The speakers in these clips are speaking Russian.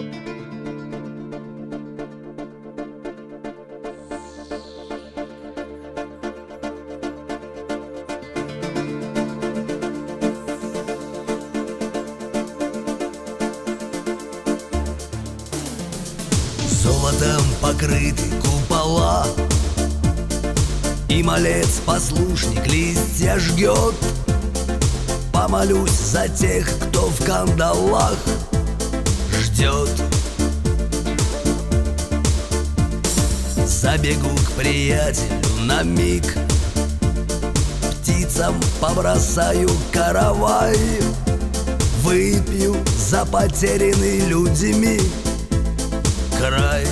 Золотом покрыты купола, и малец-послушник листья жгет. Помолюсь за тех, кто в кандалах ждет. Забегу к приятелю на миг, птицам побросаю каравай, выпью за потерянный людьми край.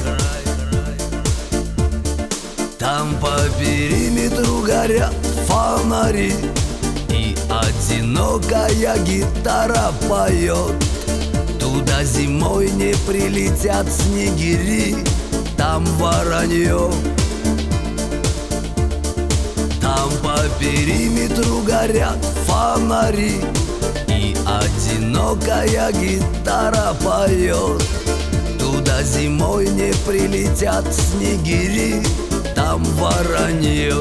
Там по периметру горят фонари, и одинокая гитара поет. Туда зимой не прилетят снегири, там воронье. Там по периметру горят фонари, и одинокая гитара поет. Туда зимой не прилетят снегири, там воронье.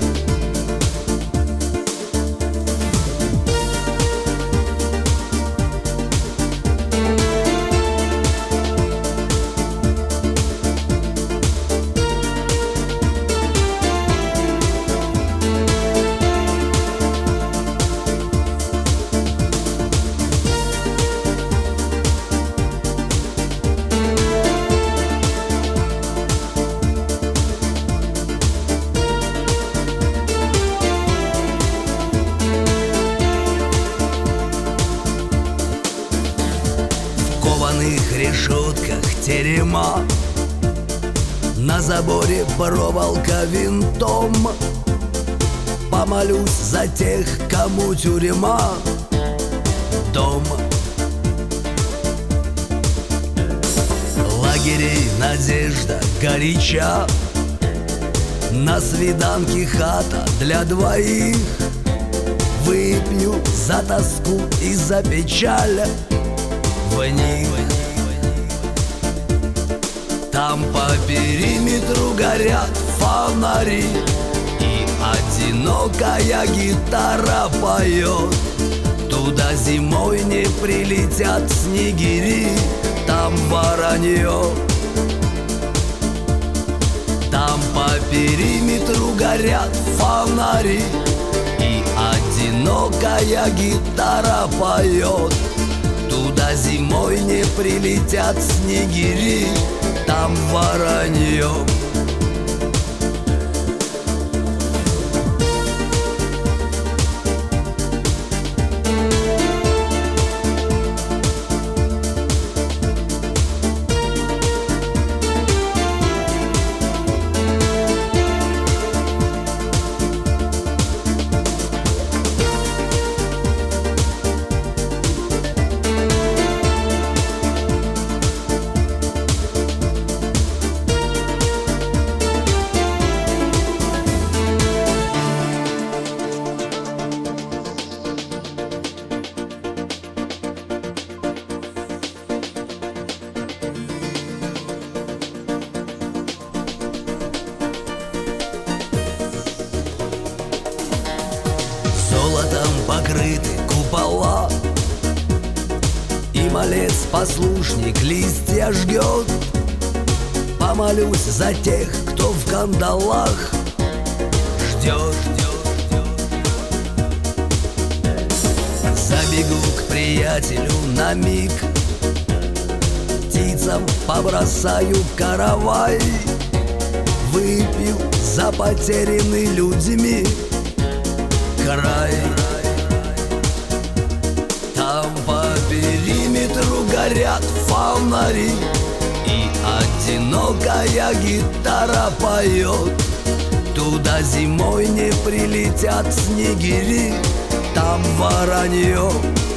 В решетках терема, на заборе проволока винтом. Помолюсь за тех, кому тюрьма дом. Лагерей надежда горяча, на свиданке хата для двоих. Выпью за тоску и за печаль в них. Там по периметру горят фонари, и одинокая гитара поет. Туда зимой не прилетят снегири, там воронье. Там по периметру горят фонари, и одинокая гитара поет. Туда зимой не прилетят снегири, там воронье. Золотом покрыты купола, и малец-послушник листья жгет. Помолюсь за тех, кто в кандалах ждет. Забегу к приятелю на миг, птицам побросаю каравай, выпью за потерянный людьми край. Там по периметру горят фонари, и одинокая гитара поет. Туда зимой не прилетят снегири, там воронье.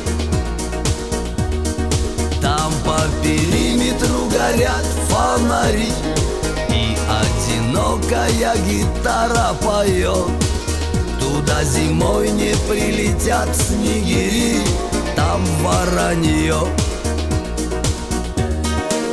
Там по периметру горят фонари, и одинокая гитара поет. Туда зимой не прилетят снегири, там воронье.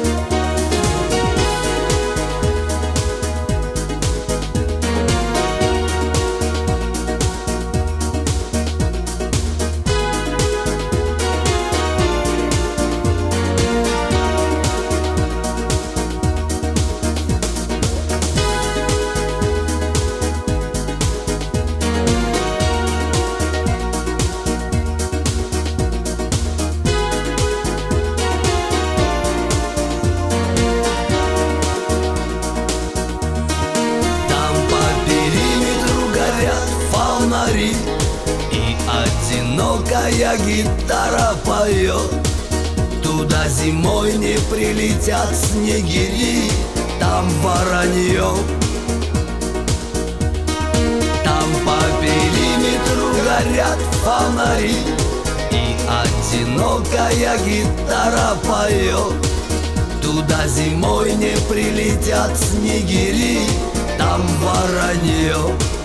одинокая гитара поет. Туда зимой не прилетят снегири, там воронье. Там по периметру горят фонари, и одинокая гитара поет. Туда зимой не прилетят снегири, там воронье.